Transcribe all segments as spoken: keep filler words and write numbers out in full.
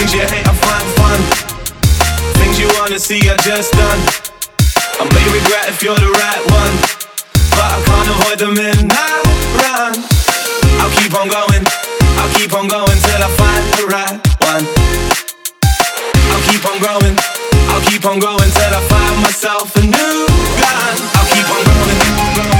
Things you hate, I find fun. Things you wanna see, I just done. I may regret if you're the right one, but I can't avoid them in that run. I'll keep on going, I'll keep on going till I find the right one. I'll keep on growing, I'll keep on growing till I find myself a new gun. I'll keep on growing, growing.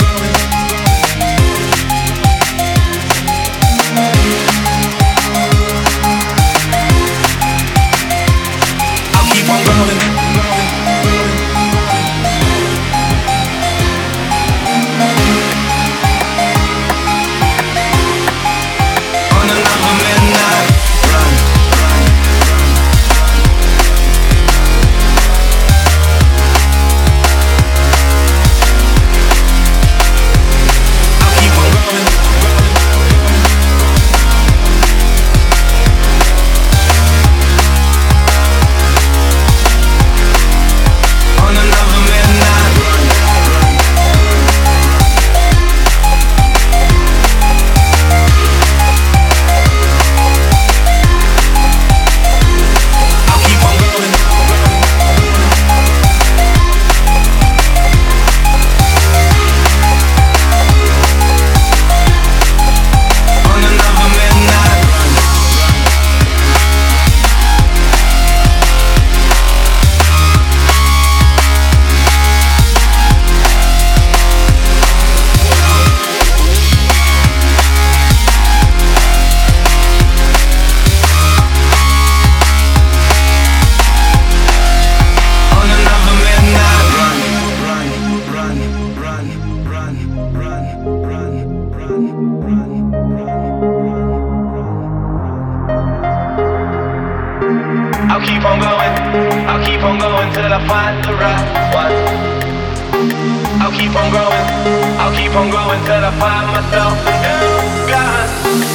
I'll keep on going, I'll keep on going till I find the right one. I'll keep on growing, I'll keep on growing till I find myself a new gun.